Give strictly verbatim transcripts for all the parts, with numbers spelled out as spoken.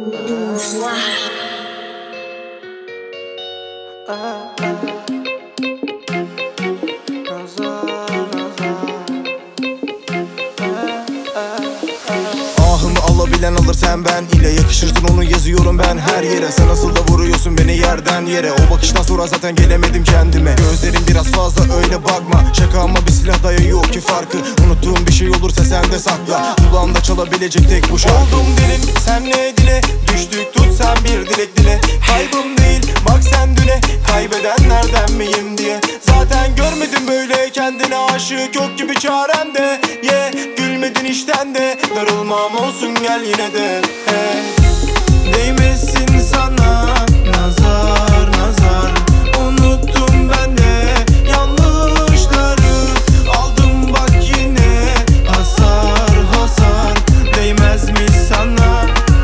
Ahımı alabilen alır, sen ben ile yakışırsın, onu yazıyorum ben her yere. Sen nasıl da vuruyorsun beni yerden yere. O bakıştan sonra zaten gelemedim kendime. Gözlerin biraz fazla öyle bakma. Şaka ama bir silah dayağı yok ki farkı. Unuttuğum bir şey olursa sen de sakla. Kulağımda çalabilecek tek bu şarkı. Oldum derin senle dile, düştük tut sen bir dilek dile. Kaybım değil bak sen düne, kaybedenlerden miyim diye. Zaten görmedim böyle kendine aşık, yok gibi çaremde. Ye yeah, gülmedin işten de, darılmam olsun gel yine de. Hey. Değmesin sana nazar nazar, unuttum ben de yanlışları. Aldım bak yine hasar hasar, değmez mi sana?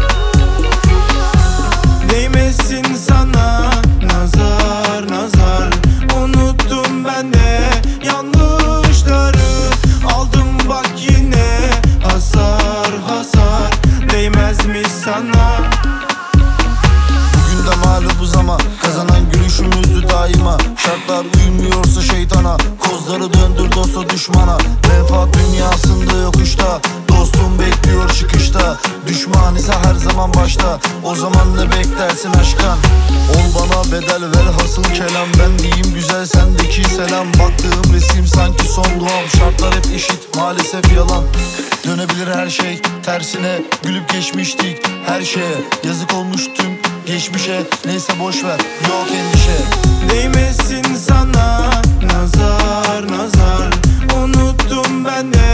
Değmesin sana nazar nazar, unuttum ben de yanlışları. Aldım bak yine hasar hasar, değmez mi sana? Bugün de mağlubuz ama kazanan gülüşümüzdü daima. Şartlar uymuyorsa şeytana, kozları döndür dosta düşmana. Menfaat dünyasında yokuşta, dostum bekliyor çıkışta. Düşman ise her zaman başta, o zaman ne beklersin aşktan? Ol bana bedel ver hasıl kelam, ben diyeyim güzel sendeki selam. Baktığım resim sanki son duam, şartlar hep eşit maalesef yalan. Dönebilir her şey tersine, gülüp geçmiştik her şeye. Yazık olmuş tüm geçmişe, neyse boş ver yok endişe. Değmesin sana nazar nazar, unuttum ben de